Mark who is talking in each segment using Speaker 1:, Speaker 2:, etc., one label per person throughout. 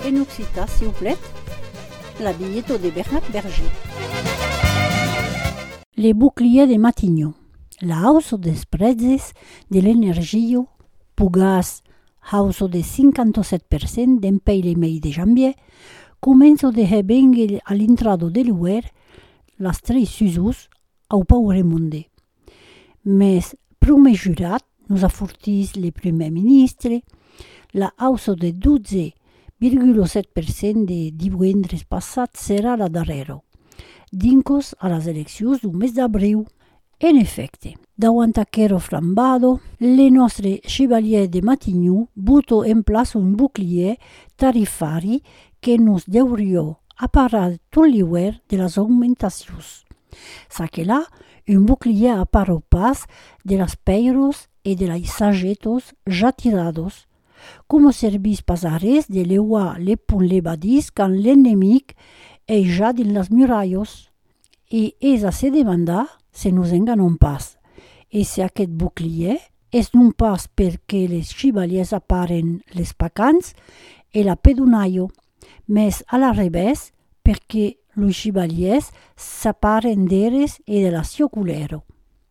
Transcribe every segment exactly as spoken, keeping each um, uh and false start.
Speaker 1: En occitan, s'il vous plaît, l'habilletto de Bernard Berger. Les boucliers de Matignon. L'auso des prezzi dell'energia pugas auso de cinquantasette per cent d'empei le mei de janvier, comenzo de hebengel all'intrado dell'U E R las tres usos au paure monde. Mes prome jurat nos affortis le premier ministre, la auso de dodici virgola sette per cent de divendres passat serà la darrero, dincos a las eleccions du mes d'abril. En effecte, davant aquero flambado, le nostre chevalier de Matignon buto en place un bouclier tarifari que nos deurio aparar tot l'hiver de las augmentacions. Sa que là, un bouclier aparo pas de las peiros e de las sagetos ja tirados, como servis pas a res de leuar le pont levadís quand l'enemic ei ja dins las murallos. E és a se demandar se nos enganom pas, e se aquest bouclier és non pas perquè les chevaliers aparen les pacans e la pedunaio, mes a la revés perquè los chevaliers s'aparen d'eres e de la sioculero.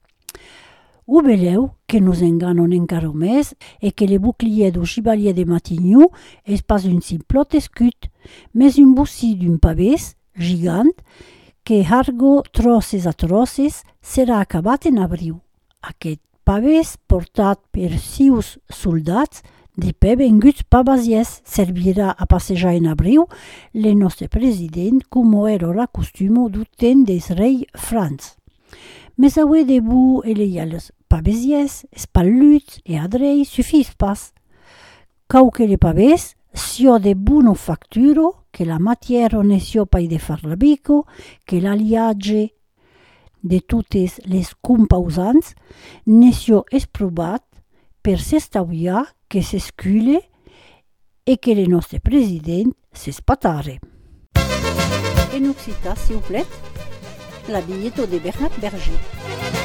Speaker 1: Ho veleu que nos enganon encara més e que le bouclier do chevalier de Matignon és pas un simplot escut, mes un bossi d'un pavès gigant que hargo trosses atroces serà acabat en abril. Aquest pavès portat per sius soldats de peu venguts pa basies servirà a passejar en abril le nostre president como era la costumo du temps des rei Franz. Mes aué debu eleials pavesies, espalluts e adrei suffis pas. Cau que le pavès sio de buona facturo, che la matiera ne sio pai de far labico, che l'aliatge de totes les compausants ne sio esprobat per s'estauiar que s'escule e que le nostre president s'espatare. En occitan, s'il vous plaît, l'habilletto de Bernard Berger.